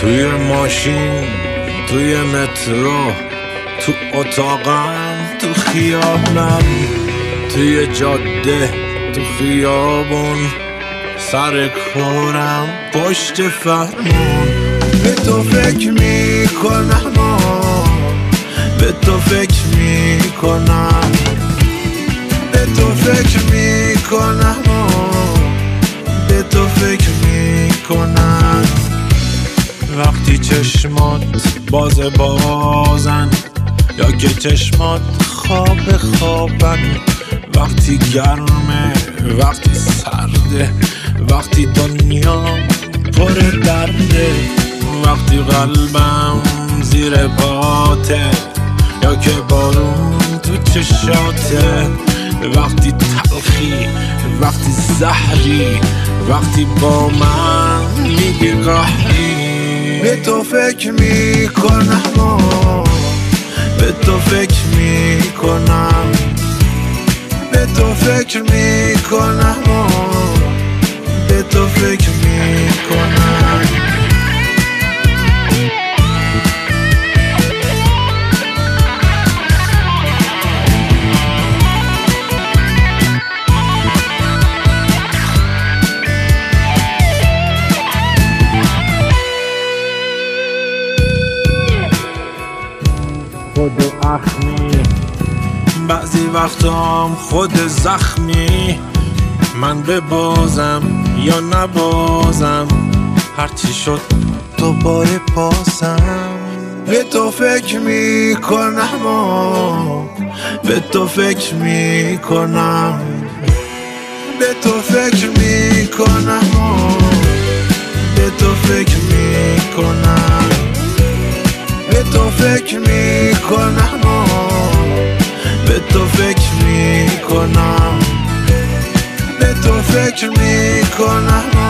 توی ماشین، توی مترو، تو اتاقم، تو خیابونم، توی جاده، تو خیابون، سر کارم، پشت فرمون. به تو فکر میکنم، به تو فکر میکنم، به تو فکر میکنم، به تو فکر میکنم. وقتی چشمات بازن یا که چشمات خوابن، وقتی گرمه، وقتی سرده، وقتی دنیا پر درده، وقتی قلبم زیر پاته یا که بارون تو چشاته، وقتی تلخی، وقتی زهری، وقتی با من میگی قهری. به تو فکر میکنم، به تو فکر میکنم، به تو فکر میکنم، به تو فکر میکنم. خود اخمی، بعضی وقتام خود زخمی، من ببازم یا نبازم، هرچی شد دوباره پاسم. به تو فکر میکنم، به تو فکر میکنم، به تو فکر میکنم، به تو فکر میکنم، به تو فکر میکنم، به تو فکر میکنم، به تو فکر میکنم.